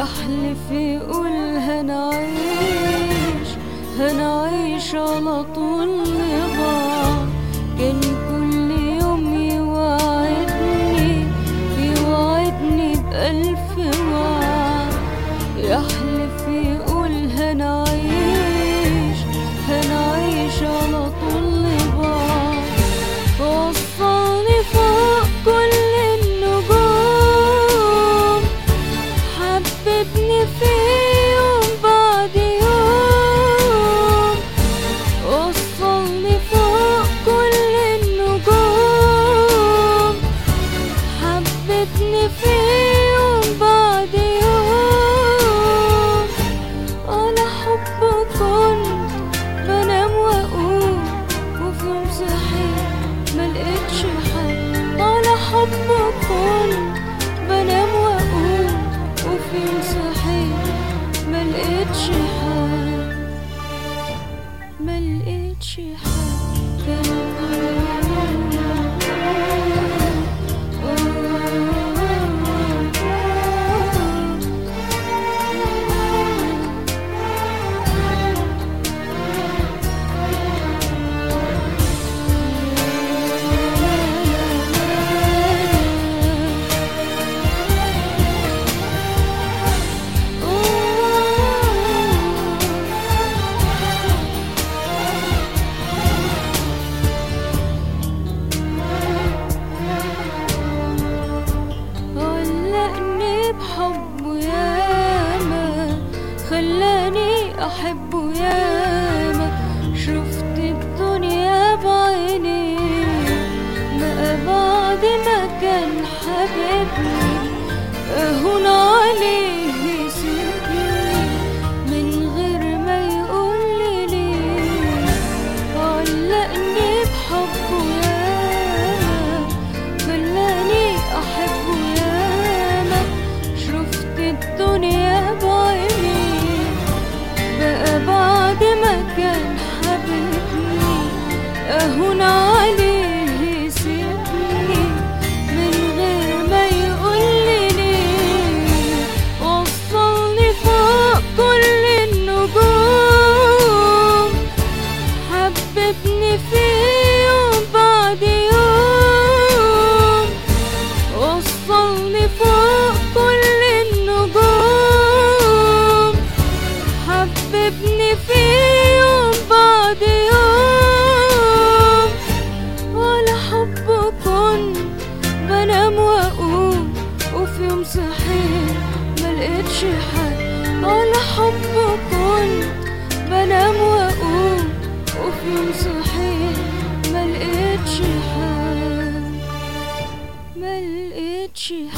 يحلف يقول هنعيش على طول لبعض. كان كل يوم يوعدني بألف وعد. يحلف يقول هنعيش على طول لبعض. وصلني فوق كل النجوم، حببني في يوم بعد يوم. وصلني فوق كل النجوم، حببني في يوم بعد يوم. على حبه كنت بنام واقوم، وفي يوم صحيت ملقتش حد. على حبه كنت بنام واقوم، وفي يوم صحيت ملقتش حد. بحبه ياما، خلاني أحبه ياما. شفت الدنيا بعيني، بقى بعد ما كان حبيبني أهون عليه يسيبني من غير ما يقولي ليه. علقني بحبه ياما، خلاني أحبه ياما. شفت الدنيا بعيني، بقى بعد ما كان حبيبني أهون عليه يسيبني من غير ما يقولي ليه. وصلني فوق كل النجوم، حببني في يوم بعد يوم. وصلني فوق كل النجوم، حببني في يوم بعد يوم. وعلى حبه كنت بنام واقوم، وفي يوم صحيت ملقتش حد. على حبه كنت بنام واقوم، وفي يوم صحيت ملقتش حد.